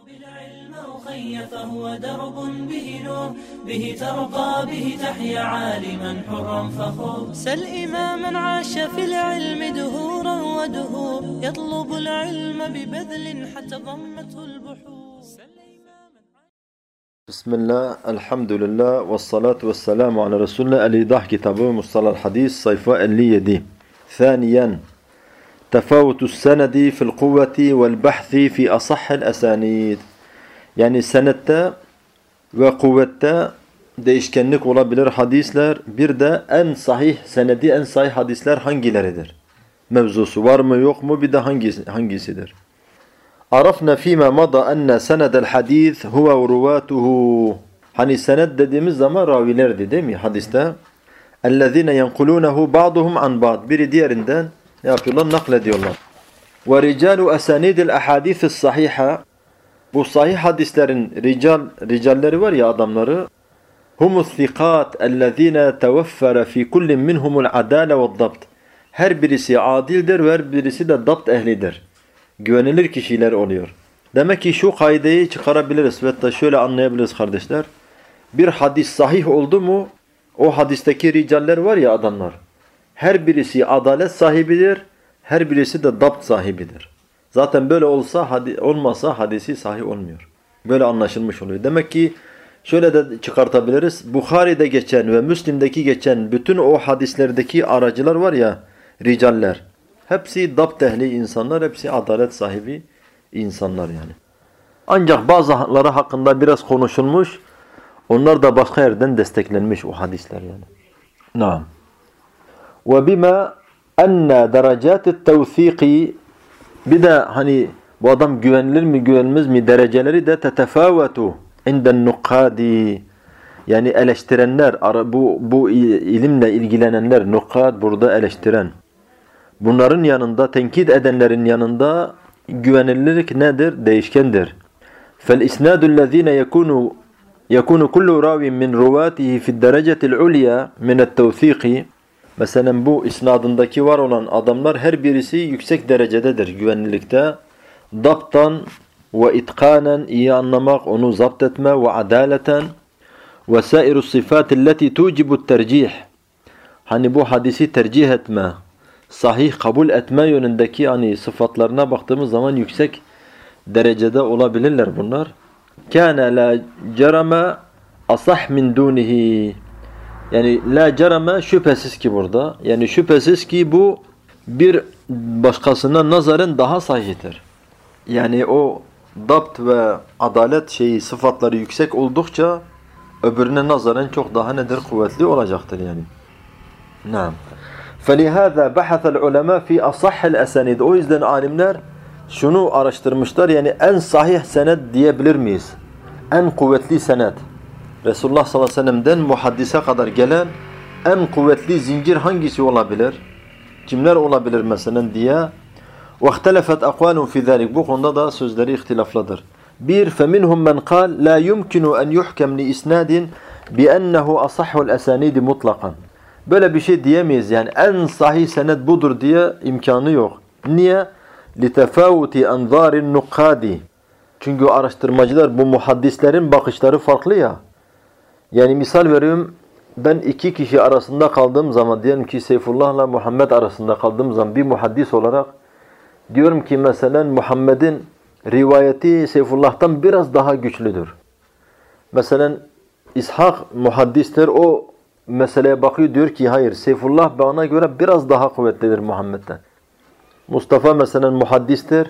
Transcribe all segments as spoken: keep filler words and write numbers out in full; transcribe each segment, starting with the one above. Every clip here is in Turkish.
بالعلم أخي فهو درب به نور به ترقى به تحيا عالما حرا فخور سل إماما عاش في العلم دهورا ودهور يطلب العلم ببذل حتى ضمته البحور بسم الله الحمد لله والصلاة والسلام على رسول الله الإيضاح كتابه مصطلح الحديث صيفة الليدي. ثانيا تفاوت السند في القوة والبحث في أصح الأسانيد. Yani senette ve kuvvette değişkenlik olabilir hadisler. Bir de en sahih senedi, en sahih hadisler hangileridir? Mevzusu var mı yok mu? Bir de hangisi, hangisidir? Arafna fîmâ mada enne senedel hadis huve ruvâtuhu. Hani sened dediğimiz zaman ravilerdi değil mi hadiste? اَلَّذِينَ يَنْقُلُونَهُ بَعْضُهُمْ عَنْ بَعْضٍ. Biri diğerinden ne yapıyorlar? Naklediyorlar. وَرِجَالُ أَسَانِيدِ الْأَحَادِيثِ الصَّحِيحَةِ. Bu sahih hadislerin rical, ricalleri var ya, adamları. هُمُ الثِّقَاتِ الَّذِينَ تَوَفَّرَ فِي كُلٍّ مِّنْهُمُ الْعَدَالَ وَالضَّبْطِ. Her birisi adildir ve her birisi de dapt ehlidir. Güvenilir kişiler oluyor. Demek ki şu kaideyi çıkarabiliriz ve da şöyle anlayabiliriz kardeşler. Bir hadis sahih oldu mu, o hadisteki ricaller var ya, adamlar, her birisi adalet sahibidir, her birisi de dapt sahibidir. Zaten böyle olsa hadi, olmasa hadisi sahih olmuyor. Böyle anlaşılmış oluyor. Demek ki şöyle de çıkartabiliriz. Bukhari'de geçen ve Müslim'deki geçen bütün o hadislerdeki aracılar var ya, ricaller, hepsi dapt ehli insanlar, hepsi adalet sahibi insanlar yani. Ancak bazıları hakkında biraz konuşulmuş. Onlar da başka yerden desteklenmiş o hadisler yani. Naam. Ve bima enne derecatut tevthiki. Bir de hani bu adam güvenilir mi güvenilmez mi dereceleri de tetefavatu inden nukkadi. Yani eleştirenler, bu bu ilimle ilgilenenler, nukkad burada eleştiren. Bunların yanında, tenkit edenlerin yanında güvenilirlik nedir? Değişkendir. Fel isnadu'llezine yekunu yekunu kullu ravin min ruvatihi fi'd derecetil ulya min't tevthiki. Mesela bu isnadındaki var olan adamlar her birisi yüksek derecededir güvenlilikte. Daptan ve itkanen, iyi anlamak, onu zapt etme, ve adaleten ve sairu sıfatilleti tucibu't tercih. Hani bu hadisi tercih etme, sahih kabul etme yönündeki yani sıfatlarına baktığımız zaman yüksek derecede olabilirler bunlar. Kâne la cerame asah min dunihi. Yani la cerame şüphesiz ki burada. Yani şüphesiz ki bu bir başkasına nazaren daha sahihtir. Yani o dapt ve adalet şeyi sıfatları yüksek oldukça öbürüne nazaren çok daha nedir? Kuvvetli olacaktır yani. Naam. فَلِهَذَا بَحَثَ الْعُلَمَا فِي أَصَحِّ الْأَسَانِيدِ. O yüzden alimler şunu araştırmışlar, yani en sahih senet diyebilir miyiz? En kuvvetli senet. Resulullah sallallahu aleyhi ve sellem'den muhaddise kadar gelen en kuvvetli zincir hangisi olabilir? Kimler olabilir mesela diye. وَاخْتَلَفَتْ أَقْوَالٌ فِي ذَلِكَ. Bu konuda da sözleri ihtilaflıdır. Bir, فَمِنْهُمْ مَنْ قَالْ لَا يُمْكِنُ أَنْ يُحْكَمْ لِإِسْنَادٍ بِأَنَّهُ أَصَحُّ الْأَسَانِيدِ مُطْلَقًا. Böyle bir şey diyemeyiz yani en sahih senet budur diye imkanı yok. Niye? لِتَفَاوُتِ أَنْظَارِ النُّقَّادِ. Çünkü araştırmacılar, bu muhaddislerin bakışları farklı ya. Yani misal veriyorum, ben iki kişi arasında kaldığım zaman, diyelim ki Seyfullah'la Muhammed arasında kaldığım zaman bir muhaddis olarak diyorum ki mesela Muhammed'in rivayeti Seyfullah'tan biraz daha güçlüdür. Mesela İshak muhaddistir, o meseleye bakıyor, diyor ki hayır, Seyfullah bana göre biraz daha kuvvetlidir Muhammed'den. Mustafa mesela muhaddistir,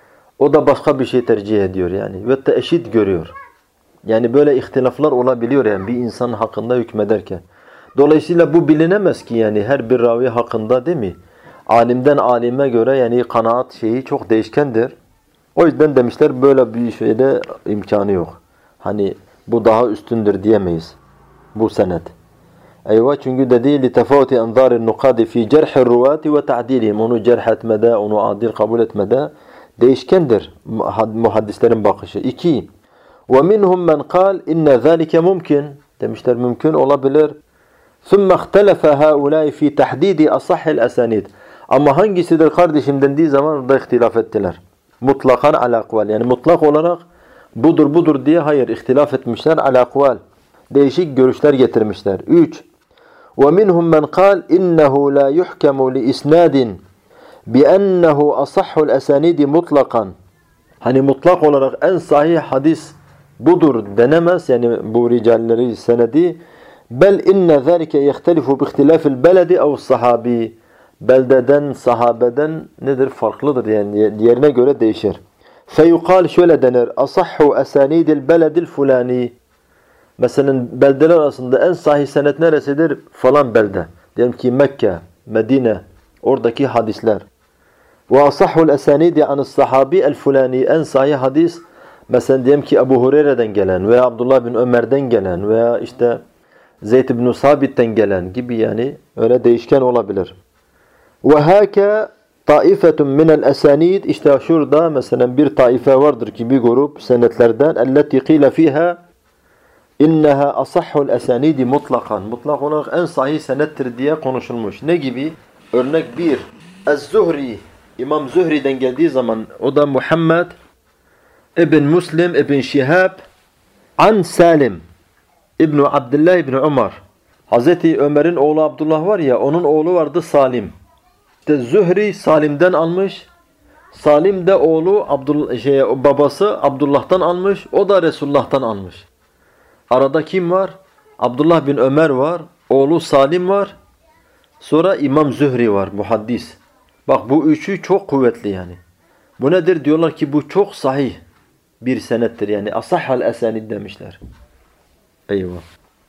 o da başka bir şey tercih ediyor yani ve de eşit görüyor. Yani böyle ihtilaflar olabiliyor yani bir insan hakkında hükmederken. Dolayısıyla bu bilinemez ki yani her bir ravi hakkında, değil mi? Alimden alime göre yani kanaat şeyi çok değişkendir. O yüzden demişler böyle bir şeyde imkanı yok. Hani bu daha üstündür diyemeyiz bu senet. Eyvah, çünkü dediği لِتَفَوْتِ اَنْظَارِ النُّقَادِ فِي جَرْحِ الرُّوَاتِ وَتَعْدِيلِهِمْ. Onu cerh etmede, onu adil kabul etmede değişkendir muhaddislerin bakışı. İki, وَمِنْهُمْ مَنْ قَالْ اِنَّ ذَٰلِكَ مُمْكِنٌ. Demişler mümkün olabilir. ثُمَّ اخْتَلَفَ هَؤُلَاءِ فِي تَحْدِيدِ أَصَحِّ الْأَسَانِيدِ. Ama hangisidir kardeşim dendiği zaman orada ihtilaf ettiler. Mutlakan ala akval. Yani mutlak olarak budur budur diye hayır ihtilaf etmişler. Al-akval. Değişik görüşler getirmişler. üç. وَمِنْهُمْ مَنْ قَالْ اِنَّهُ لَا يُحْكَمُ لِإِسْنَادٍ بِأَنَّهُ أَصَحُّ الْأَسَانِيدِ مُطْلَقًا. Hani mutlak olarak en sahih hadis budur denemez. Yani bu ricalleri senedi. Bel inne zâlike yehtelifu bihtilâfil beledi ev sahabi. Beldeden, sahabeden nedir? Farklıdır yani yerine göre değişir. Feyukal şöyle denir. Asahhu esanidil beledil fulani. Mesela beldeler arasında en sahih senet neresidir? Falan belde. Diyelim ki Mekke, Medine, oradaki hadisler. Ve asahhul esanidi anis sahabi el fulani. En sahih hadis mesela diyelim ki Ebu Hureyre'den gelen veya Abdullah bin Ömer'den gelen veya işte Zeyd ibn Sabit'ten gelen gibi yani öyle değişken olabilir. Ve hâke taifetun minel esanid. İşte şurada mesela bir taife vardır ki bir grup senetlerden elleti qîle fîhâ inneha asahhul esanidi mutlakan. Mutlak olarak en sahih senettir diye konuşulmuş. Ne gibi? Örnek bir. Ez-Zuhri. İmam Zuhri'den geldiği zaman o da Muhammed İbn Muslim İbn Şihab an Salim İbn Abdullah İbn Ömer. Hazreti Ömer'in oğlu Abdullah var ya onun oğlu vardı Salim. İşte Zuhri Salim'den almış. Salim de oğlu Abdullah şey babası Abdullah'tan almış. O da Resulullah'tan almış. Arada kim var? Abdullah bin Ömer var. Oğlu Salim var. Sonra İmam Zuhri var. Muhaddis. Bak bu üçü çok kuvvetli yani. Bu nedir? Diyorlar ki bu çok sahih bir senettir. Yani asahhal esanid demişler. Eyvah.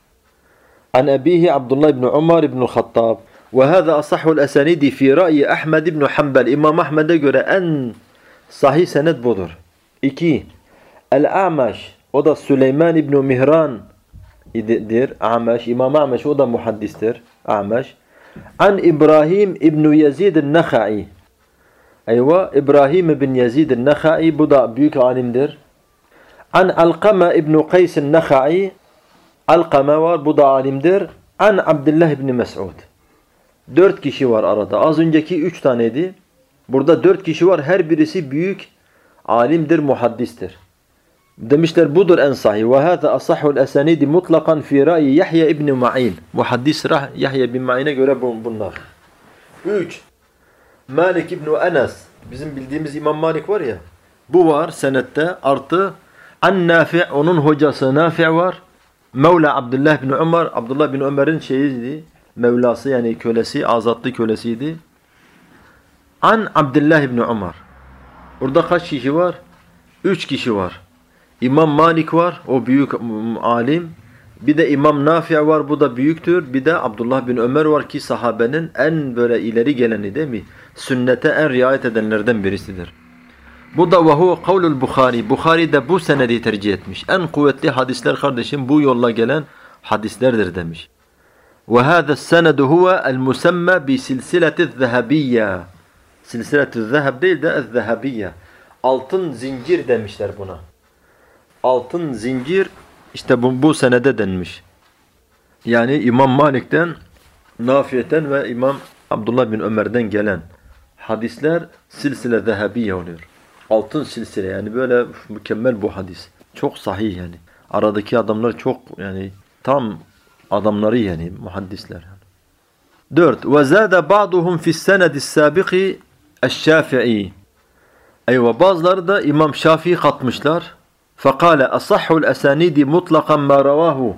An abihi Abdullah ibn Umar ibn Khattab. Ve hâzâ asahhul esanidi fi ra'yi Ahmed ibn Hanbel. İmam Ahmed'e göre en sahih senet budur. iki. El-A'maş. O da Süleyman ibn Mihran idir. A'maş. İmam A'maş o da muhaddistir. A'maş. An İbrahim ibn Yazid el-Nakha'i. Eyvah. İbrahim ibn Yazid el-Nakha'i bu da büyük alimdir. An Alqama ibn Qays el-Nakha'i. Alqama var bu da alimdir. An Abdullah ibn Mes'ud. Dört kişi var arada. Az önceki üç taneydi. Burada dört kişi var. Her birisi büyük alimdir, muhaddistir. Demişler budur en sahih. Ve hâzâ asahhul esanidi mutlakan fî râyi Yahya ibn Ma'in. Muhaddis Yahya bin Ma'in'e göre bunlar. üç. Malik ibn Enes. Bizim bildiğimiz İmam Malik var ya. Bu var senette. Artı an Nafi' onun hocası Nafi' var. Mevla Abdullah bin Ömer. Abdullah bin Ömer'in şeyiydi. Mevlası yani kölesi, azatlı kölesiydi. An Abdullah ibn Ömer. Burada kaç kişi var? Üç kişi var. İmam Malik var, o büyük alim. Bir de İmam Nafi' var, bu da büyüktür. Bir de Abdullah bin Ömer var ki sahabenin en böyle ileri geleni değil mi? Sünnete en riayet edenlerden birisidir. Bu da ve huve kavlul Bukhari. Bukhari de bu senedi tercih etmiş. En kuvvetli hadisler kardeşim bu yolla gelen hadislerdir demiş. Ve hâzâ senedu huve el-musemme bi silsileti-z-zehabiyye. Silsileti-z-zehab değil de z-zehabiyye. Altın zincir demişler buna. Altın zincir işte bu, bu senede denmiş. Yani İmam Malik'ten, Nafi'ten ve İmam Abdullah bin Ömer'den gelen hadisler silsile zehabiye oluyor. Altın silsile yani böyle mükemmel bu hadis. Çok sahih yani. Aradaki adamlar çok yani tam adamları yani muhaddisler. Yani. dört. وَزَادَ بَعْضُهُمْ فِي السَّنَدِ السَّابِقِ الشَّافِعِي. Eyvah bazıları da İmam Şafii katmışlar. فَقَالَ أَصَحُّ الْأَسَانِيدِ مُطْلَقًا مَا رَوَاهُ.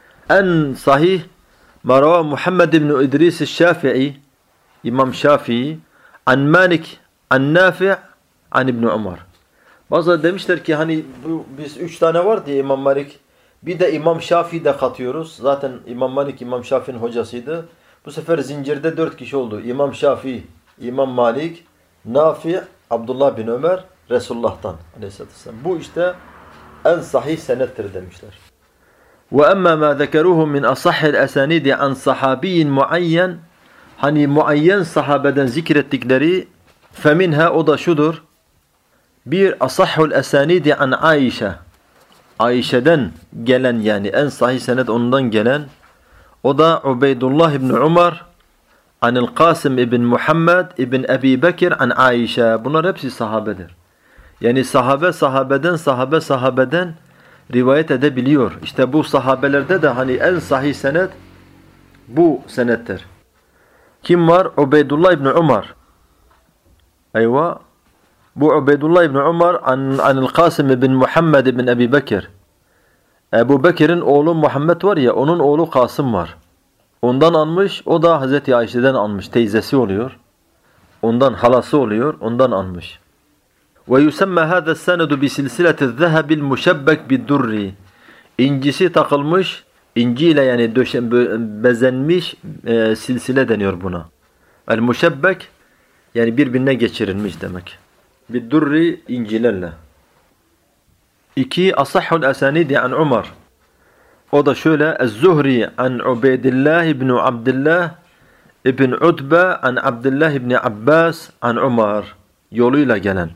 En sahih ma ravâ Muhammed ibn İdris el-Şafii, İmam Şafii, an Malik, an Nafi', an İbn Umar. Bazıları demişler ki hani bu, biz üç tane var diye İmam Malik, bir de İmam Şafii de katıyoruz. Zaten İmam Malik İmam Şafii'nin hocasıydı. Bu sefer zincirde dört kişi oldu. İmam Şafii, İmam Malik, Nafi', Abdullah bin Ömer, Resulullah'tan aleyhissalatü vesselam. Bu işte en sahih senettir demişler. وَأَمَّا مَا ذَكَرُوهُ مِنْ أَصَحِّ الْأَسَانِيدِ عَنْ صَحَابِيٍّ مُعَيَّنٍ. Hani muayyen sahabeden zikrettikleri فَمِنْهَا o da şudur. Bir asahhul esanidi an Aişe. Ayşe'den gelen yani en sahih senet ondan gelen. O da Ubeydullah ibn Umar anil Kasım ibn Muhammed ibn Ebi Bekir an Aişe. Bunlar hepsi sahabedir. Yani sahabe sahabeden, sahabe sahabeden rivayet edebiliyor. İşte bu sahabelerde de hani en sahih senet bu senettir. Kim var? Ubeydullah İbni Umar. Eyvah. Bu Ubeydullah İbni Umar an, anil Kasım ibn Muhammed ibn Ebi Bekir. Ebu Bekir'in oğlu Muhammed var ya, onun oğlu Kasım var. Ondan almış, o da Hazreti Ayşe'den almış. Teyzesi oluyor. Ondan halası oluyor, ondan almış. Ve yusemma hâzâ senedu bi silsileti zehebil muşebbek biddurri. İncisi takılmış, inciyle yani döşen, bezenmiş e, silsile deniyor buna. El muşebbek yani birbirine geçirilmiş demek. Biddurri incilerle. İki, asahhul esanidi an Umar. O da şöyle, Ez-Zuhri an Ubeydillah ibn Abdullah ibn Utbe an Abdullah ibn Abbas an Umar yoluyla gelen.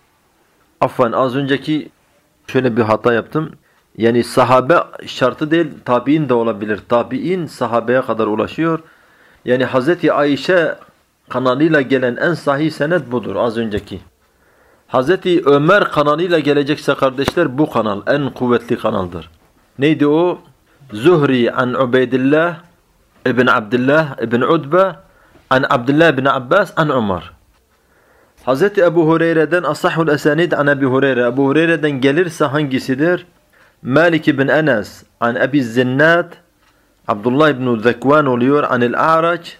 Affan, az önceki şöyle bir hata yaptım. Yani sahabe şartı değil, tabi'in de olabilir. Tabi'in sahabeye kadar ulaşıyor. Yani Hazreti Ayşe kanalıyla gelen en sahih senet budur az önceki. Hazreti Ömer kanalıyla gelecekse kardeşler bu kanal en kuvvetli kanaldır. Neydi o? Zuhri an Ubeydillah ibn Abdullah ibn Utbe an Abdullah ibn Abbas an Umar. Hazreti Ebu Hureyre'den asahhul esanid an Ebu Hureyre. Ebu Hureyre'den gelirse hangisidir? Malik ibn Enes an Ebi Zinnat Abdullah ibn Zekvan oluyor anil A'raç.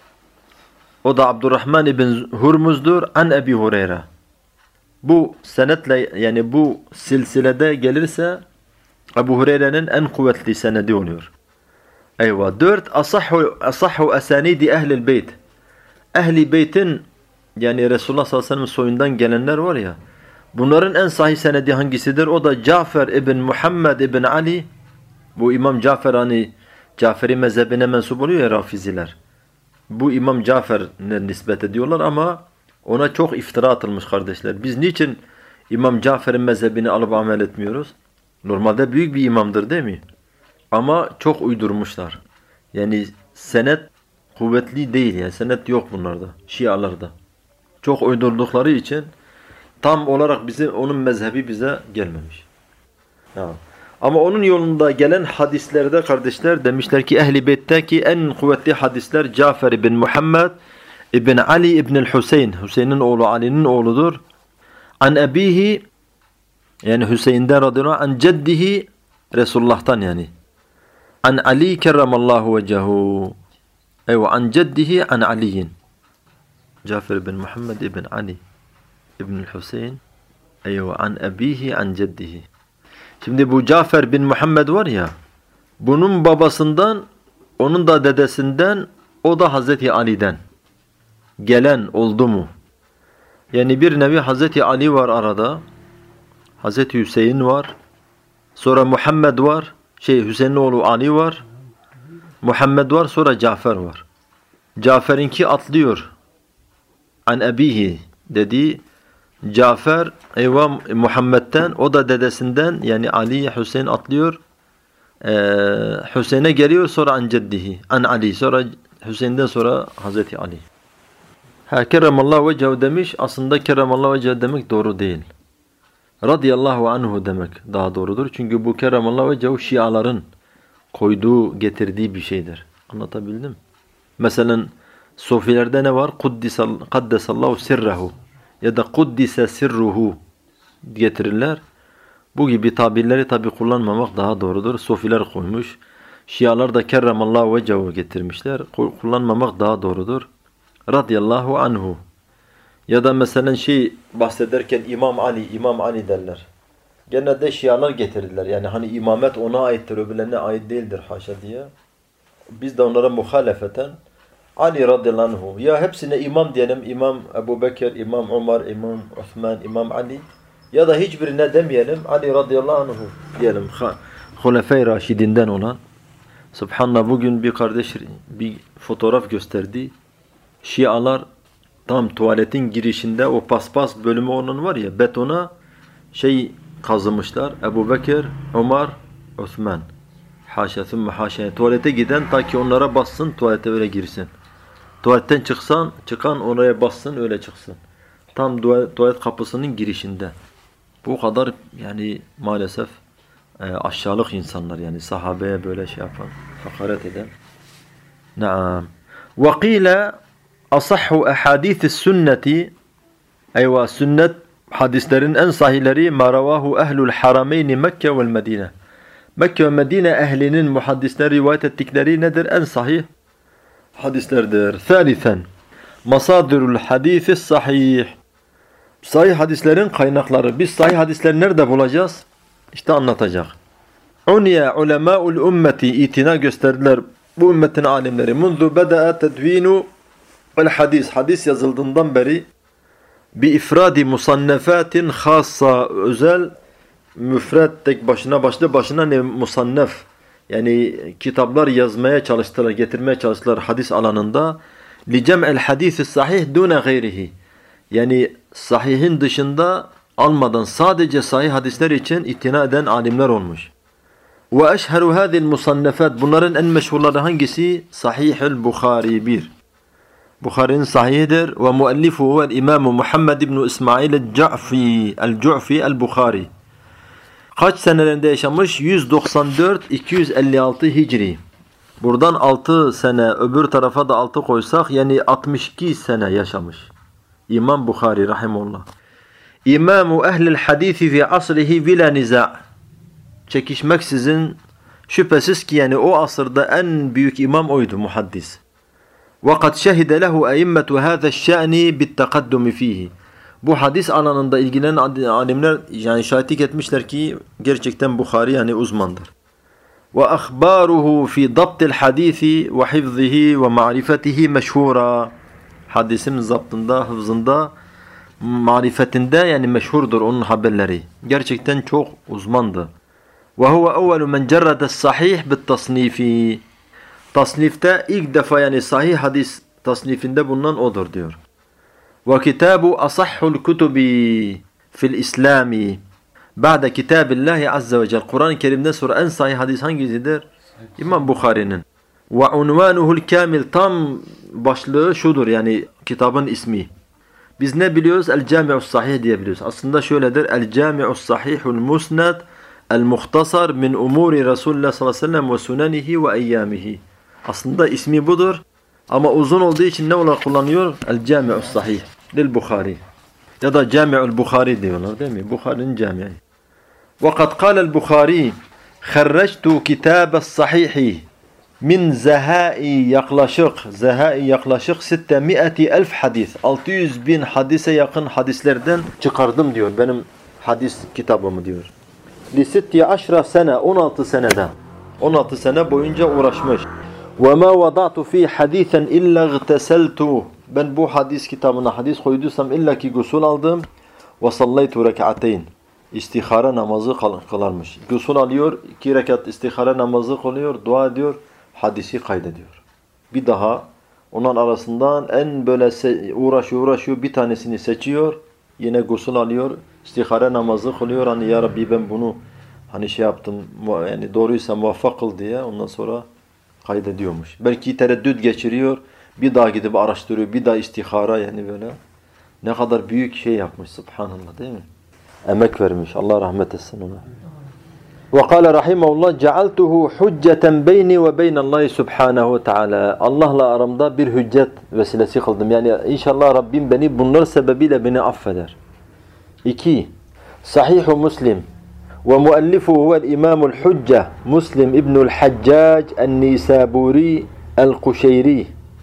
O da Abdurrahman ibn Hurmuz'dur an Ebi Hureyre. Bu senetle yani bu silsilede gelirse Ebu Hureyre'nin en kuvvetli senedi oluyor. Eyvah. Dört, asahhu, asahhu esanidi ehlil beyt. Ehli beytin yani Resulullah sallallahu aleyhi ve sellem soyundan gelenler var ya, bunların en sahih senedi hangisidir? O da Cafer ibn Muhammed ibn Ali. Bu İmam Cafer hani Caferi mezhebine mensup oluyor ya Rafiziler. Bu İmam Cafer'e nispet ediyorlar ama ona çok iftira atılmış kardeşler. Biz niçin İmam Cafer'in mezhebini alıp amel etmiyoruz? Normalde büyük bir imamdır değil mi? Ama çok uydurmuşlar. Yani senet kuvvetli değil yani. Senet yok bunlarda. Şialarda. Çok uydurdukları için tam olarak bize onun mezhebi bize gelmemiş. Ya. Ama onun yolunda gelen hadislerde kardeşler demişler ki Ehl-i Beyt'teki en kuvvetli hadisler Cafer ibn Muhammed ibn Ali ibn Hüseyin. Hüseyin'in oğlu Ali'nin oğludur. An ebihi yani Hüseyin'den radıyallahu anh, an ceddihi Resulullah'tan yani. An Ali kerramallahu vecahu. Eyvah, an ceddihi an Ali'in. Cafer ibn Muhammed ibn Ali ibn Hüseyin. Eyvah, an ebihi an ceddihi. Şimdi bu Cafer bin Muhammed var ya, bunun babasından, onun da dedesinden, o da Hazreti Ali'den gelen oldu mu? Yani bir nevi Hazreti Ali var arada, Hazreti Hüseyin var, sonra Muhammed var, şey Hüseyin'in oğlu Ali var, Muhammed var, sonra Cafer var. Cafer'inki atlıyor. An ebihi dedi. Cafer eyvah Muhammed'den, o da dedesinden yani Ali Hüseyin atlıyor. Ee, Hüseyin'e geliyor, sonra an ceddihi, an Ali, sonra Hüseyin'den sonra Hazreti Ali. Ha kerramallahu vecahu demiş, aslında kerramallahu vecahu demek doğru değil. Radiyallahu anhu demek daha doğrudur. Çünkü bu kerramallahu vecahu Şiaların koyduğu, getirdiği bir şeydir. Anlatabildim? Mesela Sofilerde ne var? Kuddisal, kaddesallahu sirrehu ya da kuddise sirruhu getirirler. Bu gibi tabirleri tabi kullanmamak daha doğrudur. Sofiler koymuş. Şialar da kerramallahu vecahu getirmişler. Kullanmamak daha doğrudur. Radiyallahu anhu. Ya da mesela şey bahsederken İmam Ali, İmam Ali derler. Genelde Şialar getirdiler. Yani hani imamet ona aittir, öbürlerine ait değildir haşa diye. Biz de onlara muhalefeten Ali radıyallahu anhu. Ya hepsine imam diyelim. İmam Ebu Bekir, İmam Umar, İmam Osman, İmam Ali. Ya da hiçbirine demeyelim. Ali radıyallahu anhu diyelim. Hulefai Raşidinden olan. Subhanallah, bugün bir kardeş bir fotoğraf gösterdi. Şialar tam tuvaletin girişinde o paspas bölümü onun var ya, betona şey kazımışlar. Ebu Bekir, Umar, Osman. Haşa thümme haşa. Tuvalete giden ta ki onlara bassın, tuvalete öyle girsin. Tuvaletten çıksan, çıkan oraya bassın, öyle çıksın. Tam tuvalet kapısının girişinde. Bu kadar yani maalesef e, aşağılık insanlar yani sahabeye böyle şey yapan, hakaret eden. Naam. Ve qîle asahhu ahadîthis sünneti eyvah sünnet hadislerin en sahihleri ma ravahu ehlul harameyni Mekke vel Medine. Mekke ve Medine ehlinin muhaddisler rivayet ettikleri nedir? En sahih hadislerdir. Thalithen masadirul hadis sahih. Sahih hadislerin kaynakları. Biz sahih hadisleri nerede bulacağız? İşte anlatacak. Uniye ulemâul ümmeti itina gösterdiler bu ümmetin alimleri. Mundu beda'a tedvinu el hadis. Hadis yazıldığından beri bi ifradi musannefatin khassa özel müfred tek başına başlı başına ne musannef yani kitaplar yazmaya çalıştılar, getirmeye çalıştılar hadis alanında. Li cem'el hadis sahih dune gayrihi. Yani sahihin dışında almadan sadece sahih hadisler için itina eden alimler olmuş. Ve eşheru hadhihi musannefat bunların en meşhurları hangisi? Sahihul Bukhari bir. Bukhari'nin sahihidir ve müellifu huvel İmam Muhammed ibn İsmail el-Ju'fi el-Ju'fi el-Bukhari. Kaç senelerinde yaşamış? yüz doksan dört iki yüz elli altı Hicri. Buradan altı sene öbür tarafa da altı koysak yani altmış iki sene yaşamış. İmam Bukhari rahimullah. İmamu ehlil hadisi fi asrihi bila niza. Çekişmeksizin şüphesiz ki yani o asırda en büyük imam oydu muhaddis. وَقَدْ شَهِدَ لَهُ اَيِمَّةُ هَذَا الشَّأْنِ بِالتَّقَدُّمِ ف۪يهِ. Bu hadis alanında ilgilenen alimler yani şahitlik etmişler ki gerçekten Bukhari yani uzmandır. وَأَخْبَارُهُ فِي ضَبْطِ الْحَدِيثِ وَحِفْظِهِ وَمَعْرِفَتِهِ مَشْهُورًا. Hadisin zaptında, hıfzında, marifetinde yani meşhurdur onun haberleri. Gerçekten çok uzmandı. وَهُوَ أَوَّلُ مَنْ جَرَّدَ الصَّحِيحِ بِالتَّصْنِيفِ. Tasnifte ilk defa yani sahih hadis tasnifinde bulunan odur diyor. Ve kitabu asahhul kutubi fil İslami ba'de kitabillahi azze ve cel. Kur'an-ı Kerim'den sonra en sahih hadis hangisidir? İmam Bukhari'nin. Ve unvanuhul kamil tam başlığı şudur yani kitabın ismi. Biz ne biliyoruz? El Cami'us Sahih diye biliyoruz. Aslında şöyledir. El Cami'us Sahihul Musnad el Muhtasar min umuri Resulullah sallallahu aleyhi ve sellem ve sunanihi ve eyyamihi. Aslında ismi budur ama uzun olduğu için ne olarak kullanıyor? El Cami'us Sahih lil Bukhari. Ya da Cami'ul Bukhari diyorlar değil mi? Bukhari'nin cami'i. Ve kad kâle'l Bukhari kharrajtu kitâbe's sahihi min zehâi yaklaşık zehâi yaklaşık altı elf hadis. altı yüz bin hadise yakın hadislerden çıkardım diyor. Benim hadis kitabımı diyor. Li sitti aşra sene on altı seneden. on altı sene boyunca uğraşmış. وَمَا وَضَعْتُ ف۪ي حَد۪يثًا اِلَّا اغْتَسَلْتُ. Ben bu hadis kitabına hadis koyduysam illa ki gusül aldım. وَصَلَّيْتُ رَكَعَتَيْنِ. İstihara namazı kılarmış. Gusül alıyor, iki rekat istihara namazı kılıyor, dua ediyor, hadisi kaydediyor. Bir daha onun arasından en böyle uğraşıyor uğraşıyor bir tanesini seçiyor. Yine gusül alıyor, istihara namazı kılıyor. Hani ya Rabbi ben bunu hani şey yaptım yani doğruysa muvaffak kıl diye ondan sonra kaydediyormuş. Belki tereddüt geçiriyor. Bir daha gidip araştırıyor. Bir daha istihara yani böyle. Ne kadar büyük şey yapmış subhanallah değil mi? Emek vermiş. Allah rahmet etsin ona. Ve kâle rahimahullah cealtuhu hücceten beyni ve beynallahi subhanahu ve teala. Allah'la aramda bir hüccet vesilesi kıldım. Yani inşallah Rabbim beni bunlar sebebiyle beni affeder. İki. Sahih-u Müslim. ومؤلفه هو الإمام الحجة مسلم ابن الحجاج النيسابوري القشيري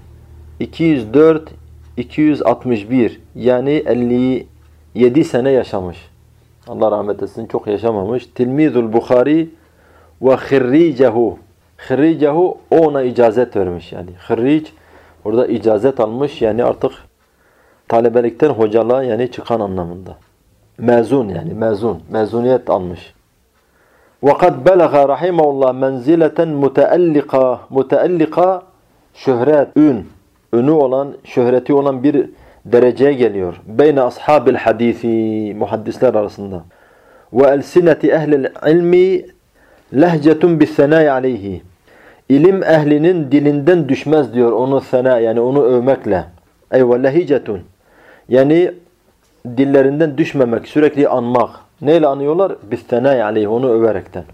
iki yüz dört iki yüz altmış bir yani elli yedi sene yaşamış. Allah rahmet etsin çok yaşamamış. Tilmizul Bukhari ve khirricehu. Khirricehu ona icazet vermiş yani. Khirric orada icazet almış yani artık talebelikten hocalığa yani çıkan anlamında. Mezun yani mezun. Mezuniyet almış. وَقَدْ بَلَغَ رَحِمَهُ اللّٰهِ مَنْزِلَةً مُتَأَلِّقَةً Muteallika şöhret, ün, ünü olan, şöhreti olan bir dereceye geliyor. Beyne ashabil hadisi muhaddisler arasında. وَاَلْسِنَةِ اَهْلِ الْعِلْمِ لَهْجَةٌ بِالثَّنَاءِ عَلَيْهِ İlim ehlinin dilinden düşmez diyor onu sena yani onu övmekle. Eyve lehicetun yani dillerinden düşmemek, sürekli anmak. Neyle anıyorlar? Bis-senâi aleyhi, onu överekten.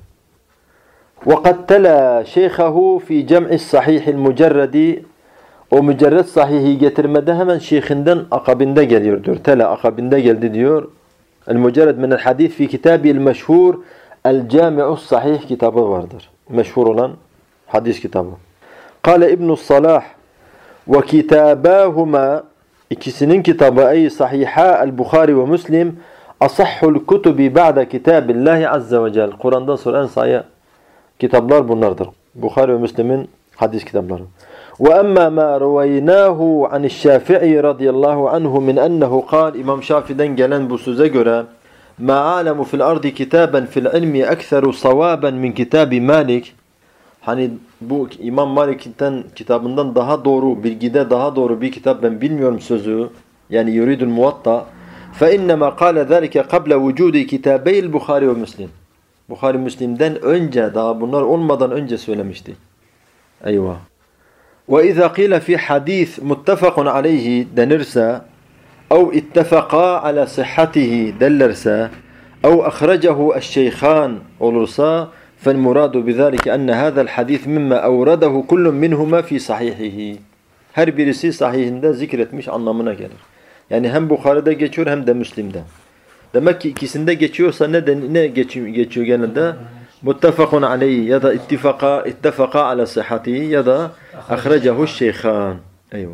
وَقَدْ تَلَا شَيْخَهُ فِي جَمْعِ الصَّحِيحِ الْمُجَرَّدِ O mücerred sahihi getirmede hemen şeyhinden akabinde geliyor diyor. Tela akabinde geldi diyor. El-Mücerred minel hadis fi kitabil meşhur El-Cami'us Sahih kitabı vardır. Meşhur olan hadis kitabı. Kale İbn-i Salah ve kitabahuma ikisinin kitabı ey sahiha el-Bukhari ve Müslim asahhul kutubi ba'da kitabillahi azze ve cel. Kur'an'dan sonra en sahih kitaplar bunlardır. Bukhari ve Müslim'in hadis kitapları. وأما ما رويناه عن الشافعي رضي الله عنه من أنه قال İmam Şafii'den gelen bu söze göre ما أعلم في الأرض كتابا في العلم أكثر صوابا من كتاب Malik. Hani bu İmam Malik'ten kitabından daha doğru, bilgide daha doğru bir kitap ben bilmiyorum sözü. Yani yuridul muvatta. فإنما قال ذلك قبل وجود كتابي البخاري ومسلم. Bukhari Müslim'den önce, daha bunlar olmadan önce söylemişti. Eyvah. وإذا قيل في حديث متفق عليه denirse أو اتفقا على صحته dellerse أو أخرجه الشيخان olursa فالمراد بذلك أن هذا الحديث مما أورده كل منهما في صحيحه. Her birisi sahihinde zikretmiş anlamına gelir. Yani hem Bukhari'de geçiyor hem de Müslim'de. Demek ki ikisinde geçiyorsa ne de, ne geçiyor, geçiyor genelde? Muttefakun aleyhi ya da ittifaka ittefaka ala sıhhatihi ya da ahrecahu şeyhan. Eyvah.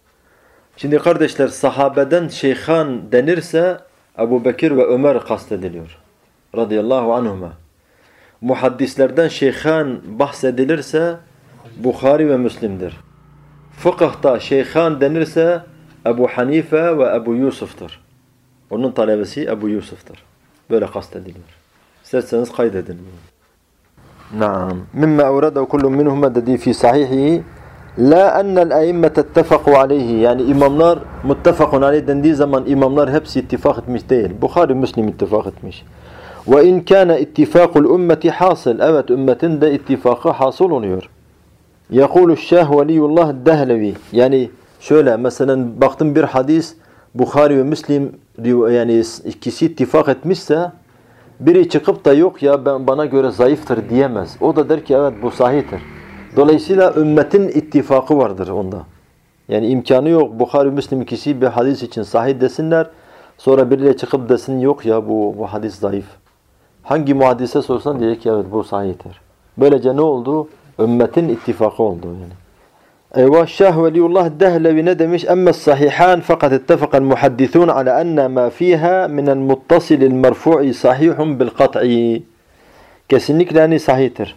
Şimdi kardeşler sahabeden şeyhan denirse Ebu Bekir ve Ömer kastediliyor. Radıyallahu anhuma. Muhaddislerden şeyhan bahsedilirse Bukhari ve Müslim'dir. Fıkıhta şeyhan denirse Ebu Hanife ve Ebu Yusuf'tur. Onun talebesi Ebu Yusuf'tur. Böyle kastediliyor. İsterseniz kaydedin. Naam. Mimma evrede kullu minhuma dedi fi sahihi la ennel a'immete ittefaqu aleyhi. Yani imamlar muttefakun aleyhi dendiği zaman imamlar hepsi ittifak etmiş değil. Bukhari Müslim ittifak etmiş. Ve in kana ittifakul ümmeti hasıl. Evet, ümmetin de ittifakı hasıl oluyor. Yekulu Şeyh Veliyullah Dehlevi. Yani şöyle mesela baktım bir hadis Bukhari ve Müslim yani ikisi ittifak etmişse biri çıkıp da yok ya ben bana göre zayıftır diyemez. O da der ki evet bu sahihtir. Dolayısıyla ümmetin ittifakı vardır onda. Yani imkanı yok Bukhari ve Müslim ikisi bir hadis için sahih desinler. Sonra biriyle çıkıp desin yok ya bu, bu hadis zayıf. Hangi muhaddise sorsan diyecek ki evet bu sahihtir. Böylece ne oldu? Ümmetin ittifakı oldu yani. Eyvah Şeyh Veliyullah Dehlevi ne demiş? Emme sahihan fakat ittefakal muhaddithun ala enne ma fiha minel muttasilil merfu'i sahihun bil kat'i. Kesinlikle yani sahihtir.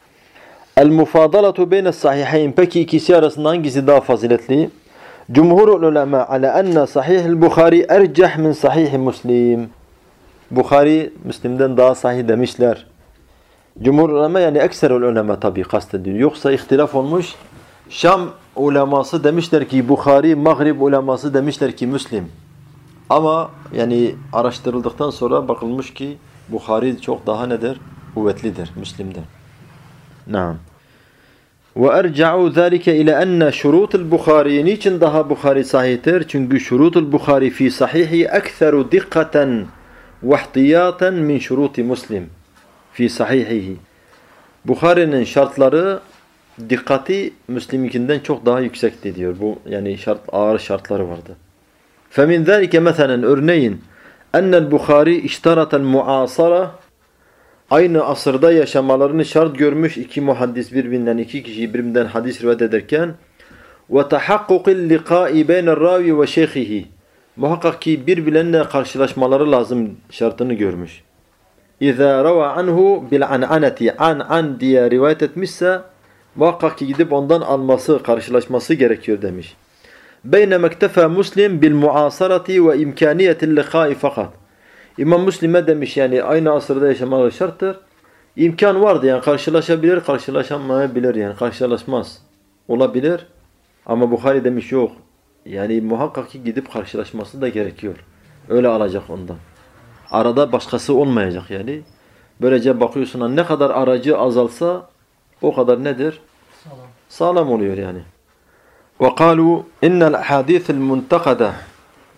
El mufadalatu beyne sahihayn. Peki ikisi arasında hangisi daha faziletli? Cumhurul ulema ala enne sahihil Bukhari ercah min sahih Müslim. Bukhari Müslim'den daha sahih demişler. Cumhur ulema yani ekserul ulema tabi kastediyor. Yoksa ihtilaf olmuş. Şam uleması demişler ki Bukhari, Maghrib uleması demişler ki Müslim. Ama yani araştırıldıktan sonra bakılmış ki Bukhari çok daha nedir? Kuvvetlidir Müslim'den. Naam. Ve erca'u zalike ila enne şurutul Bukhari. Niçin daha Bukhari sahihtir? Çünkü şurutul Bukhari fi sahihi ekseru dikkaten ve ihtiyaten min şuruti Müslim fi sahihihi. Bukhari'nin şartları dikkati Müslim'inkinden çok daha yüksekti diyor. Bu yani şart ağır şartları vardı. Femin zalike mesela örneğin ennel Bukhari iştaratel muasara aynı asırda yaşamalarını şart görmüş iki muhaddis birbirinden iki kişi birbirinden hadis rivayet ederken ve tahakkukil liqa'i beynel ravi ve şeyhihi muhakkak ki birbirlerine karşılaşmaları lazım şartını görmüş. İza rava anhu bil an'anati an an diye rivayet etmişse muhakkak ki gidip ondan alması, karşılaşması gerekiyor demiş. Beyne mektefe Müslim bil muasarati ve imkaniyetil liqa'i fakat. İmam Müslim'e demiş yani aynı asırda yaşamaları şarttır. İmkan vardı yani karşılaşabilir, karşılaşamayabilir yani karşılaşmaz. Olabilir ama Bukhari demiş yok. Yani muhakkak ki gidip karşılaşması da gerekiyor. Öyle alacak ondan. Arada başkası olmayacak yani. Böylece bakıyorsun ne kadar aracı azalsa o kadar nedir? Sağlam. Sağlam oluyor yani. وَقَالُوا اِنَّ الْحَادِيثِ الْمُنْتَقَدَ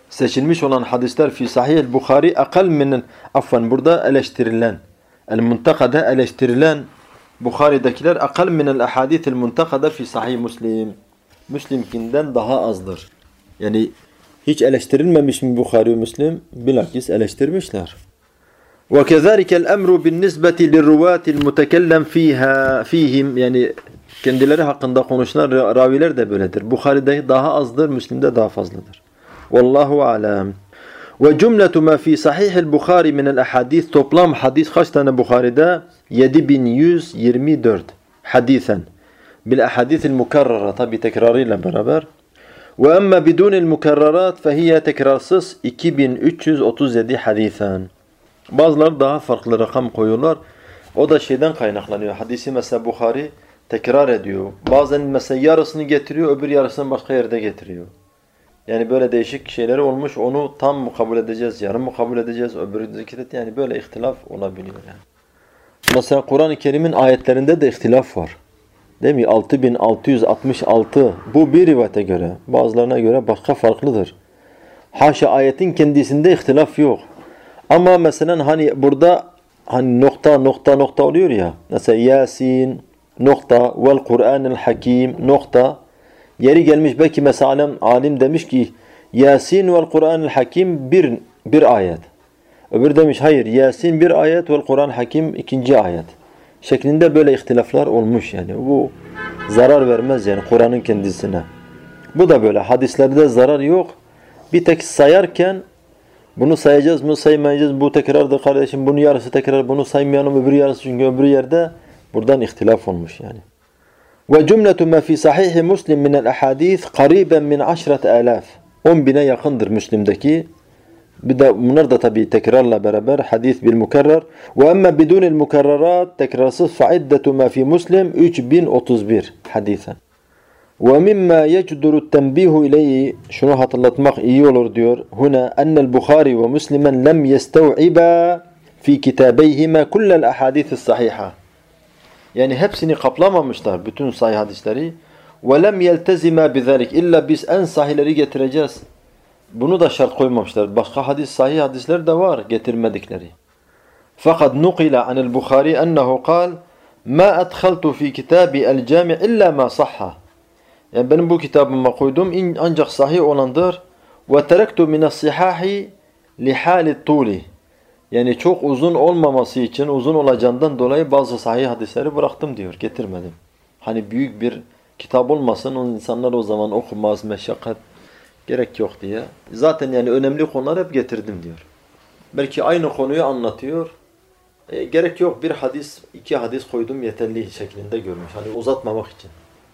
seçilmiş olan hadisler fi Sahih Bukhari akal min afwan burada eleştirilen el muntakada eleştirilen Bukhari'dekiler akal min el ahadith el muntakada fi Sahih Müslim. Müslimkinden daha azdır. Yani hiç eleştirilmemiş mi Bukhari ve Müslim? Bilakis eleştirmişler. وَكَذَٰلِكَ الْأَمْرُ بِالنِّسْبَةِ لِلرُّوَاتِ الْمُتَكَلَّمْ ف۪يهَا ف۪يهِمْ Yani kendileri hakkında konuşulan raviler de böyledir. Bukhari'de daha azdır, Müslim'de daha fazladır. Wallahu alem. Ve cümletu ma fi sahihil Bukhari min el ahadith toplam hadis kaç tane Bukhari'de? yedi bin yüz yirmi dört hadisen. Bil ahadithil mukarrara tabi tekrarıyla beraber. Ve emme bidunil mukarrarat fehiye tekrarsız iki bin üç yüz otuz yedi hadisen. Bazıları daha farklı rakam koyuyorlar. O da şeyden kaynaklanıyor. Hadisi mesela Bukhari tekrar ediyor. Bazen mesela yarısını getiriyor, öbür yarısını başka yerde getiriyor. Yani böyle değişik şeyleri olmuş. Onu tam mı kabul edeceğiz, yarım mı kabul edeceğiz, öbürü zikret. Yani böyle ihtilaf olabiliyor yani. Mesela Kur'an-ı Kerim'in ayetlerinde de ihtilaf var. Değil mi? altı bin altı yüz altmış altı. Bu bir rivayete göre. Bazılarına göre başka farklıdır. Haşa ayetin kendisinde ihtilaf yok. Ama mesela hani burada hani nokta nokta nokta oluyor ya. Mesela Yasin nokta vel Kur'anil Hakim nokta. Yeri gelmiş belki mesela alim, alim demiş ki Yasin vel Kur'anil Hakim bir, bir ayet. Öbür demiş hayır Yasin bir ayet vel Kur'an Hakim ikinci ayet. Şeklinde böyle ihtilaflar olmuş yani. Bu zarar vermez yani Kur'an'ın kendisine. Bu da böyle. Hadislerde zarar yok. Bir tek sayarken bunu sayacağız mı saymayacağız. Bu tekrardır kardeşim. Bunun yarısı tekrar. Bunu saymayalım öbür yarısı çünkü öbür yerde buradan ihtilaf olmuş yani. Ve cümletu ma fi sahih Müslim min el ahadith qariben min aşret alaf. on bine yakındır Müslim'deki. Bir de bunlar da tabii tekrarla beraber hadis bil mukarrar. Ve emme bidunil mukarrarat tekrarsız faiddetu ma fi Müslim üç bin otuz bir hadisen. Ve mimma yecduru tenbihu ileyhi şunu hatırlatmak iyi olur diyor. Huna ennel Bukhari ve Müslimen lem yestev'iba fi kitabeyhima kullel ahadithis sahiha. Yani hepsini kaplamamışlar bütün sahih hadisleri. Ve lem yeltezima bizalik illa biz en sahihleri getireceğiz. Bunu da şart koymamışlar. Başka hadis sahih hadisler de var getirmedikleri. Fakat nukila anil Bukhari ennehu kal ma adkhaltu fi kitabi el cami illa ma sahha. Yani benim bu kitabıma koyduğum ancak sahih olandır. Ve terektu minas sihahi li halit tuli. Yani çok uzun olmaması için uzun olacağından dolayı bazı sahih hadisleri bıraktım diyor. Getirmedim. Hani büyük bir kitap olmasın, o insanlar o zaman okumaz, meşakkat gerek yok diye. Zaten yani önemli konular hep getirdim diyor. Belki aynı konuyu anlatıyor. E, gerek yok bir hadis, iki hadis koydum yeterli şeklinde görmüş. Hani uzatmamak için.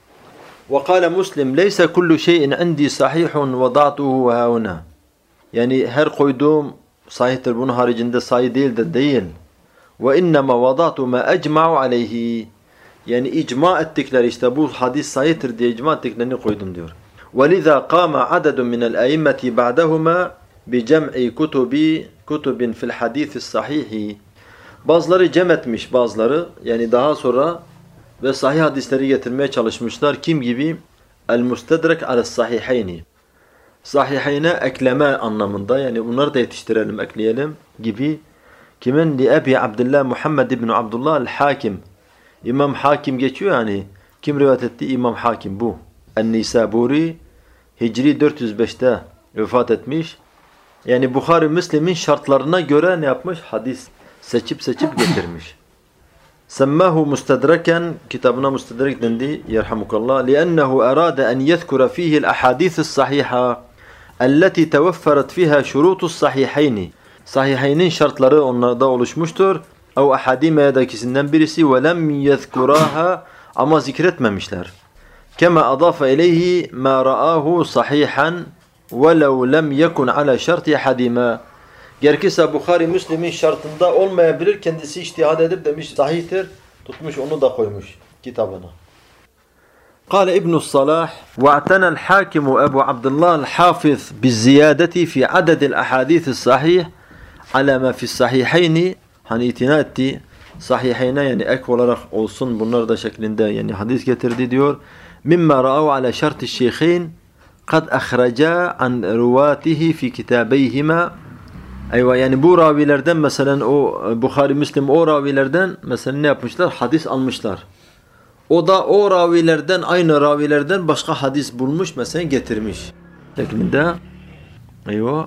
وقال مسلم ليس كل شيء عندي صحيح وضعته ها هنا. Yani her koyduğum sahihtir, bunun haricinde sahih değil de değil. Ve innema vadatu ma ecma'u aleyhi. Yani icma ettikleri işte bu hadis sahihtir diye icma ettiklerini koydum diyor. وَلِذَا قَامَ عَدَدٌ مِنَ الْأَئِمَّةِ بَعْدَهُمَا بِجَمْعِ كُتُبِ كُتُبٍ فِي الْحَدِيثِ الصَّحِيحِ. Bazıları cem etmiş bazıları yani daha sonra ve sahih hadisleri getirmeye çalışmışlar. Kim gibi? El-Mustedrek al-Sahihayni. Sahihayne ekleme anlamında yani bunları da yetiştirelim, ekleyelim gibi. Kimin? Li Ebi Abdullah Muhammed ibn Abdullah el-Hakim. İmam Hakim geçiyor yani. Kim rivayet etti? İmam Hakim bu. En-Nisaburi Hicri dört yüz beşte vefat etmiş. Yani Bukhari Müslim'in şartlarına göre ne yapmış? Hadis seçip seçip getirmiş. Semmahu mustedreken kitabına mustedrek dendi yerhamukallah. Liennehu arada en yezkura fihi el-ahadithus sahiha elleti tevefferet fiha şurutus sahihayni. Sahihaynin şartları onlarda oluşmuştur. Ev ahadime ya da ikisinden birisi ve lem yezkuraha ama zikretmemişler. Kema adafe ileyhi ma ra'ahu sahihan velev lem yekun ala şarti ahadima. Gerekirse Bukhari Müslim'in şartında olmayabilir. Kendisi ictihad edip demiş sahihtir. Tutmuş onu da koymuş kitabına. قال ابن الصلاح واعتنى الحاكم أبو عبد الله الحافظ بالزيادة في عدد الأحاديث الصحيح على ما في الصحيحين hani itina etti sahihayne yani ek olarak olsun bunlar da şeklinde yani hadis getirdi diyor. Mimma ra'av ala şart-ı şeyhin kad ahraca an ruvatihi fi kitabeyhima. Eyvah, yani bu ravilerden mesela o Bukhari, Müslim o ravilerden mesela ne yapmışlar? Hadis almışlar. O da o ravilerden, aynı ravilerden başka hadis bulmuş mesela getirmiş. Şeklinde. Eyvah.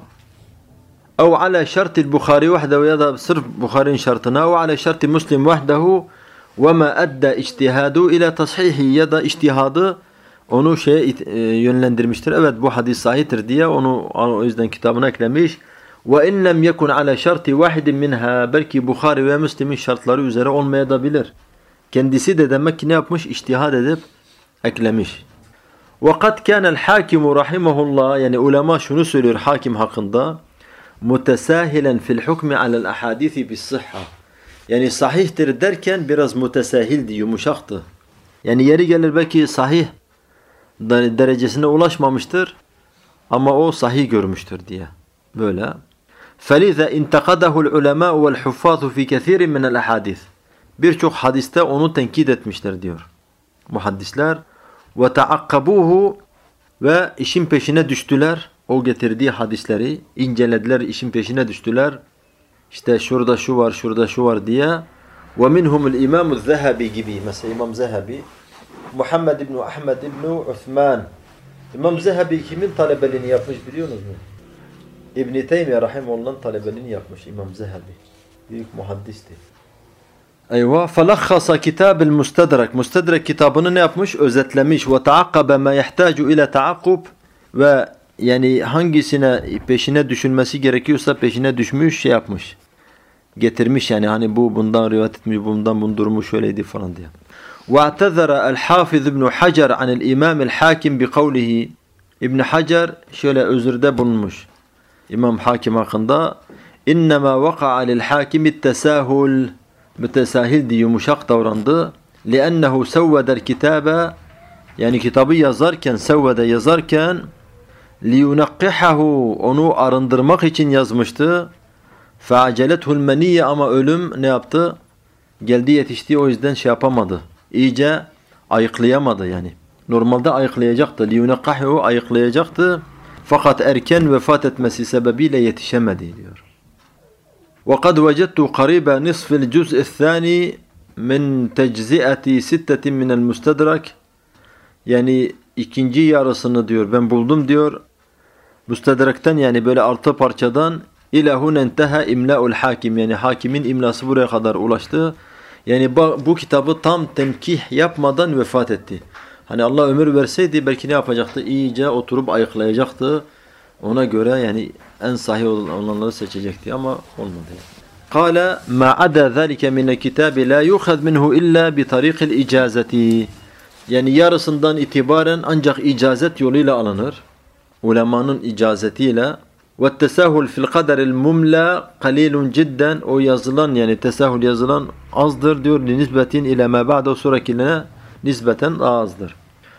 Ev ala şartil Bukhari vahdehu, ya da sırf Bukhari'nin şartına, ev ala şartil Müslim vahdehu ve ma adda ictihadu ila tashihi, ya da ictihadı onu şeye yönlendirmiştir. Evet, bu hadis sahihtir diye onu o yüzden kitabına eklemiş. Ve in lem yekun ala şarti vahidin minha, belki Bukhari ve Müslim'in şartları üzere olmayabilir. Kendisi de demek ki ne yapmış? İçtihad edip eklemiş. Ve kad kânel hâkimu rahimahullah, yani ulema şunu söylüyor hakim hakkında, mutesahilen fil hukmi alel ahadisi bis sıhha. Yani sahihtir derken biraz mutesahildi, yumuşaktı. Yani yeri gelir belki sahih derecesine ulaşmamıştır ama o sahih görmüştür diye. Böyle. فَلِذَا اِنْتَقَدَهُ الْعُلَمَاءُ وَالْحُفَّاظُ فِي كَثِيرٍ مِنَ الْأَحَادِيثِ. Birçok hadiste onu tenkit etmişler diyor muhaddisler. وَتَعَقَّبُوهُ, ve işin peşine düştüler. O getirdiği hadisleri incelediler, işin peşine düştüler. İşte şurada şu var, şurada şu var diye. وَمِنْهُمُ الْاِمَامُ الذَّهَبِ gibi. Mesela İmam Zehebi, Muhammed İbni Ahmed İbni Uthman. İmam Zehebi kimin talebeliğini yapmış biliyor musunuz? İbn-i Teymiye Rahimullah'ın talebeliğini yapmış İmam Zehebi. Büyük muhaddisti. Eyvah. فَلَخَّصَ كِتَابِ الْمُسْتَدْرَكِ. Mustedrek kitabını ne yapmış? Özetlemiş. وَتَعَقَّبَ مَا يَحْتَاجُ إِلَى تَعَقُّبِ. Ve yani hangisine peşine düşünmesi gerekiyorsa peşine düşmüş, şey yapmış. Getirmiş yani, hani bu bundan rivayet etmiş, bundan bunun durumu şöyleydi falan diye. وَاَعْتَذَرَ الْحَافِظ بْنُ حَجَرْ عَنِ الْاِمَامِ الْحَاكِمِ بِقَوْلِهِ. İbn Hacer şöyle özürde bulunmuş İmam Hakim hakkında. İnnemâ vaka'a lil hakimi tesâhul. Mütesahildi, yumuşak davrandı. Li'ennehu sevvedel kitâbe. Yani kitabı yazarken, sevvede yazarken liyunakkihahu, onu arındırmak için yazmıştı. Fe'acelethul meniyye, ama ölüm ne yaptı? Geldi yetişti, o yüzden şey yapamadı. İyice ayıklayamadı yani. Normalde ayıklayacaktı. Liyunakkihahu, ayıklayacaktı. Fakat erken vefat etmesi sebebiyle yetişemedi diyor. وَقَدْ وَجَدْتُ قَرِيبَ نِصْفِ الْجُزْءِ الثَّانِي مِنْ تَجْزِئَةِ سِتَّةٍ مِنَ الْمُسْتَدْرَكِ. Yani ikinci yarısını diyor ben buldum diyor. Müstedrekten, yani böyle altı parçadan ilahun enteha imla'ul hakim, yani hakimin imlası buraya kadar ulaştı. Yani bu, bu kitabı tam temkih yapmadan vefat etti. Hani Allah ömür verseydi belki ne yapacaktı? İyice oturup ayıklayacaktı. Ona göre yani en sahih olanları seçecekti ama olmadı. Kâle mâ adâ zâlike mine kitâbi lâ yukhad minhu illâ bi tariqil icazeti. Yani yarısından itibaren ancak icazet yoluyla alınır. Ulemanın icazetiyle. Ve tesahul fil kaderil mumla qalilun cidden. O yazılan, yani tesahul yazılan azdır diyor. Nisbetin ile ma ba'da, sonrakine nisbeten azdır.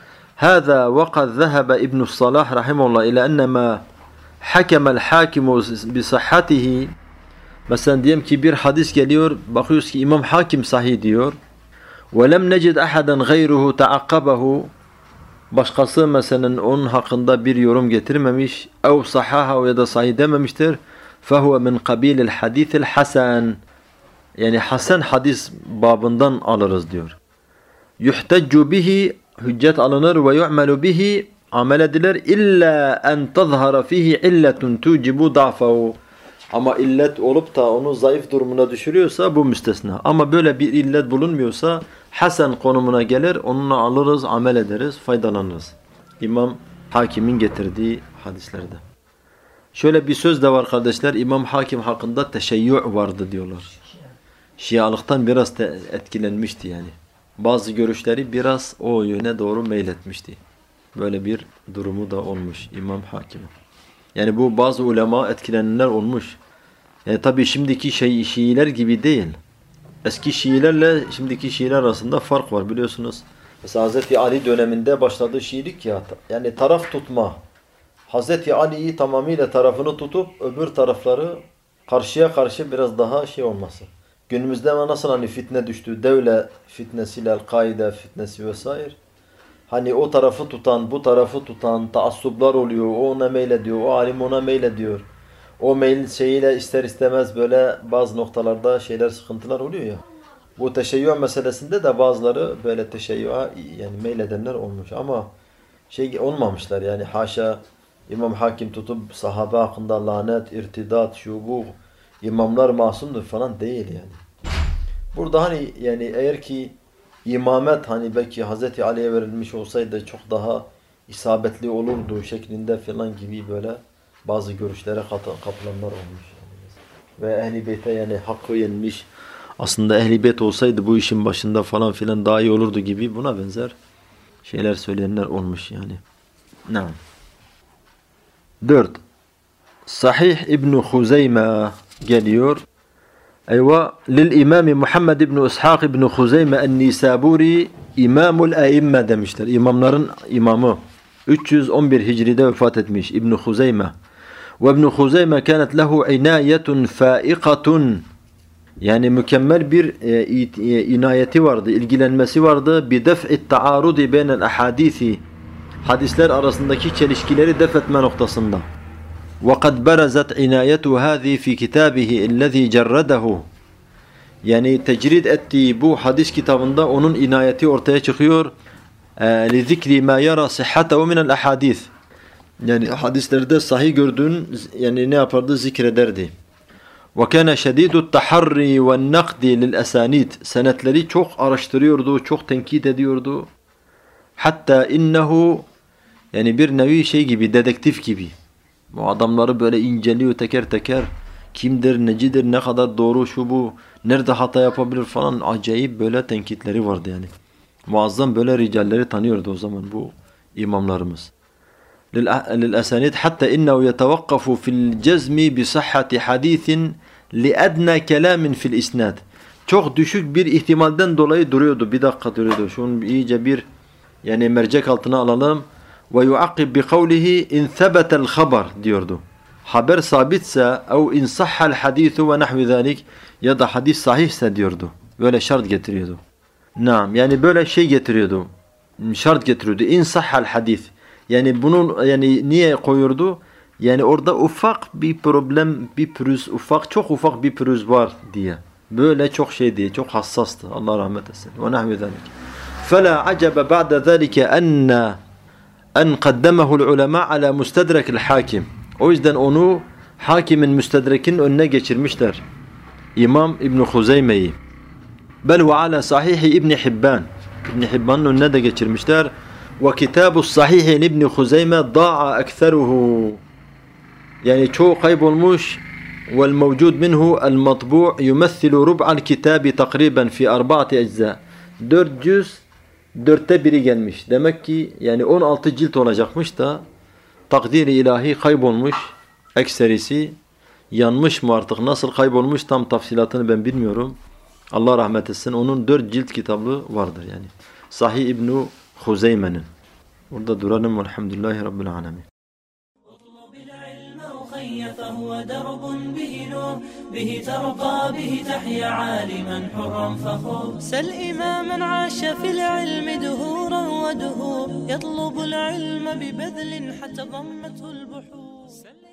Hâzâ ve kad zehebe İbn-i Salah rahimahullah ile ennemâ hakemel hakimu bi sahhatihi. Mesela diyelim ki bir hadis geliyor, bakıyoruz ki İmam Hakim sahih diyor. Ve lem necid ahadan gayruhu taakkabahu. Başkası mesela onun hakkında bir yorum getirmemiş. Ev sahaha, ya da sahih dememiştir. Fehuve min kabilil hadithil hasan. Yani hasan hadis babından alırız diyor. Yuhteccu bihi, hüccet alınır, ve yu'melu bihi, amel edilir. İlla en tazhara fihi illetun tucibu da'fahu. Ama illet olup da onu zayıf durumuna düşürüyorsa bu müstesna. Ama böyle bir illet bulunmuyorsa hasen konumuna gelir, onunla alırız, amel ederiz, faydalanırız. İmam Hakim'in getirdiği hadislerde. Şöyle bir söz de var kardeşler, İmam Hakim hakkında teşeyyü vardı diyorlar. Şialıktan biraz etkilenmişti yani. Bazı görüşleri biraz o yöne doğru meyletmişti. Böyle bir durumu da olmuş İmam Hakim'in. Yani bu bazı ulema etkilenenler olmuş. Yani tabii şimdiki şey, Şiiler gibi değil. Eski Şiilerle şimdiki Şiiler arasında fark var biliyorsunuz. Mesela Hazreti Ali döneminde başladığı Şiilik ya, yani taraf tutma. Hazreti Ali'yi tamamıyla tarafını tutup öbür tarafları karşıya karşı biraz daha şey olması. Günümüzde nasıl hani fitne düştü, devle fitnesiyle, El-Kaide fitnesi vesaire. hani o tarafı tutan, bu tarafı tutan taassuplar oluyor. O ona meylediyor, o alim ona meylediyor. O meyil şeyiyle ister istemez böyle bazı noktalarda şeyler, sıkıntılar oluyor ya. Bu teşeyyü meselesinde de bazıları böyle teşeyyü'a yani meyledenler olmuş ama şey olmamışlar yani haşa İmam Hakim tutup sahabe hakkında lanet, irtidat, şu bu imamlar masumdur falan değil yani. Burada hani yani eğer ki imamet hani belki Hazreti Ali'ye verilmiş olsaydı çok daha isabetli olurdu şeklinde falan gibi böyle bazı görüşlere kapılanlar olmuş. Yani. Ve Ehl-i Beyt'e yani hakkı yenmiş. Aslında Ehl-i Beyt olsaydı bu işin başında falan filan daha iyi olurdu gibi buna benzer şeyler söyleyenler olmuş yani. Ne? Dört. Sahih İbn Huzeyme geliyor. Eyvah. Lil İmam Muhammed İbn İshak İbn Huzeyme en-Nisaburi İmamul E'imme demişler. İmamların imamı. üç yüz on bir Hicri'de vefat etmiş İbn Huzeyme. Ve İbn Huzeyme kânet lehu inayetun fâikatun. Yani mükemmel bir e, e, inayeti vardı, ilgilenmesi vardı. Bi def'i ta'arudi beynel ahadisi. Hadisler arasındaki çelişkileri def etme noktasında. وَقَدْ بَرَزَتْ عِنَايَةُ هَذِي فِي كِتَابِهِ اِلَّذ۪ي جَرَّدَهُ. Yani tecrid ettiği bu hadis kitabında onun inayeti ortaya çıkıyor. لِذِكْرِ مَا يَرَى صِحَّتَهُ مِنَ الْأَحَادِيثِ. Yani hadislerde sahih gördüğün yani ne yapardı? Zikrederdi. وَكَانَ شَد۪يدُ التَّحَرِّي وَالنَّقْدِ لِلْأَسَانِيدِ. Senetleri çok araştırıyordu, çok tenkit ediyordu. Hatta innehu yani bir nevi şey gibi, dedektif gibi. Bu adamları böyle inceliyor teker teker. Kimdir, necidir, ne kadar doğru, şu bu, nerede hata yapabilir falan acayip böyle tenkitleri vardı yani. Muazzam böyle ricalleri tanıyordu o zaman bu imamlarımız. للأسانيد حتى إنه يتوقف في الجزم بصحة حديث لأدنى كلام في الإسناد. Çok düşük bir ihtimalden dolayı duruyordu. Bir dakika duruyordu. Şunu iyice bir yani mercek altına alalım. Ve yuaqib bi kavlihi in thabatal haber diyordu. Haber sabitse ev in sahhal hadisu ve nahvi zalik ya da hadis sahihse diyordu. Böyle şart getiriyordu. Naam yani böyle şey getiriyordu. Şart getiriyordu. İn sahhal hadis. Yani bunun yani niye koyuyordu? Yani orada ufak bir problem, bir pürüz, ufak çok ufak bir pürüz var diye. Böyle çok şey diye, çok hassastı. Allah rahmet etsin. Ve nahvi zalik. Fela acaba ba'de zalike enne en kaddemehu'l ulema ala mustedrek'l hakim. O yüzden onu hakimin müstedrekin önüne geçirmişler. İmam İbn Huzeyme'yi. Bel ve ala sahihi İbn Hibban. İbn Hibban'ın önüne de geçirmişler. Ve kitabu sahihin İbn Huzeyme da'a ekseruhu. Yani çoğu kaybolmuş. Vel mevcud minhu el matbu' yumessilu rub'al kitabi takriben fi arba'ati ecza. dört yüz dörtte biri gelmiş. Demek ki yani on altı cilt olacakmış da takdiri ilahi kaybolmuş. Ekserisi yanmış mı artık, nasıl kaybolmuş tam tafsilatını ben bilmiyorum. Allah rahmet etsin. Onun dört cilt kitabı vardır yani. Sahih İbn Huzeyme'nin. Burada duralım. Elhamdülillahi Rabbil alemin. فهو درب به نور به ترقى به تحيا عالما حرا فخور سل إماما عاش في العلم دهورا ودهور يطلب العلم ببذل حتى ضمته البحور